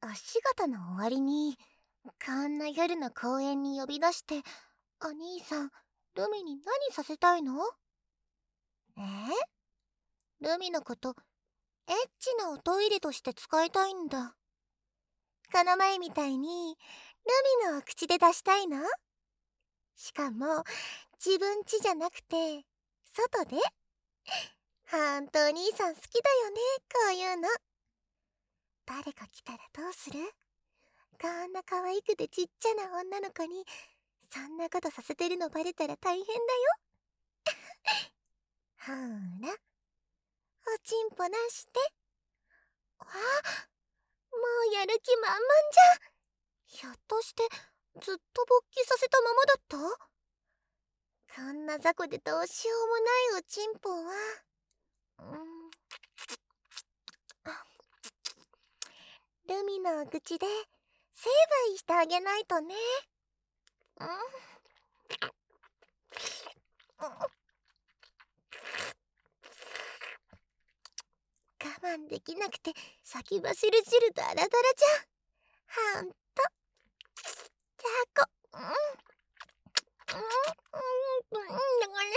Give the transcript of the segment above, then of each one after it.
お仕事の終わりにこんな夜の公園に呼び出して、お兄さん、ルミに何させたいの？ルミのことエッチなおトイレとして使いたいんだ。この前みたいにルミのお口で出したいの？しかも自分家じゃなくて外で。ほんとお兄さん好きだよね、こういうの。誰か来たらどうする？こんな可愛くてちっちゃな女の子にそんなことさせてるのバレたら大変だよ。ほーら、おちんぽ出して。わあ、もうやる気満々じゃん。ひょっとしてずっと勃起させたままだった？こんな雑魚でどうしようもないおちんぽは、ルミのお口で成敗してあげないとね。我慢できなくて先走る汁ダラダラじゃん。ほんと雑魚。だから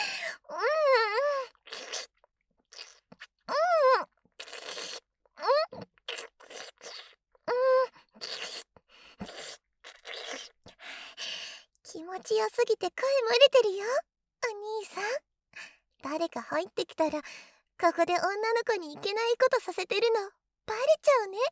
気持ちよすぎて声漏れてるよ、お兄さん。誰か入ってきたらここで女の子にいけないことさせてるのバレちゃうね。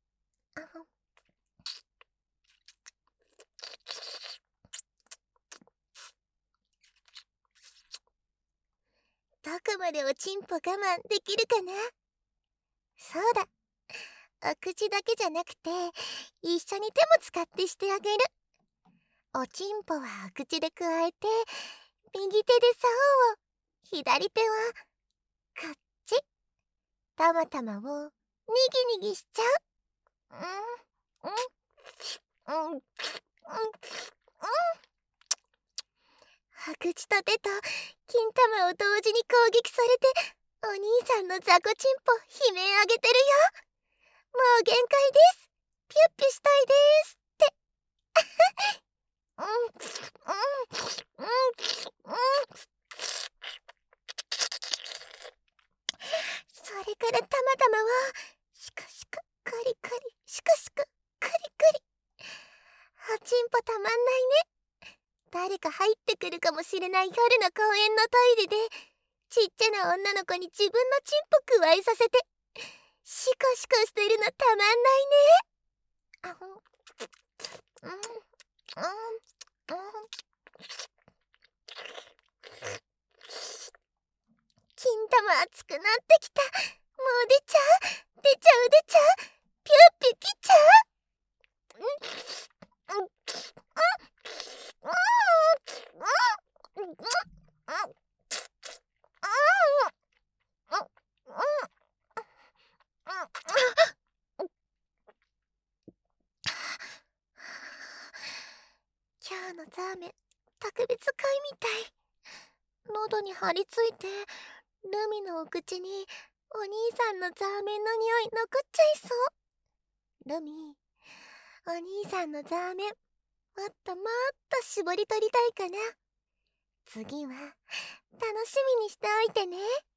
どこまでおちんぽ我慢できるかな。そうだ、お口だけじゃなくて一緒に手も使ってしてあげる。おちんぽはお口でくわえて、右手で竿を、左手はこっち。たまたまをにぎにぎしちゃう。お口と手と金玉を同時に攻撃されて、お兄さんの雑魚ちんぽ悲鳴あげてるよ。もう限界です。ピュッピュしたいですって。それからたまたまはシクシククリクリシクシククリクリ。おちんぽたまんないね。誰か入ってくるかもしれない夜の公園のトイレでちっちゃな女の子に自分のちんぽくわえさせてシコシコしてるのたまんないね。金玉熱くなってきた。もう出ちゃう出ちゃう出ちゃう。ピュッピュ切っちゃう。今日のザーメン特別会みたい。喉に張り付いてルミのお口にお兄さんのザーメンの匂い残っちゃいそう。ルミ、お兄さんのザーメンもっともっと絞り取りたいかな。次は楽しみにしておいてね。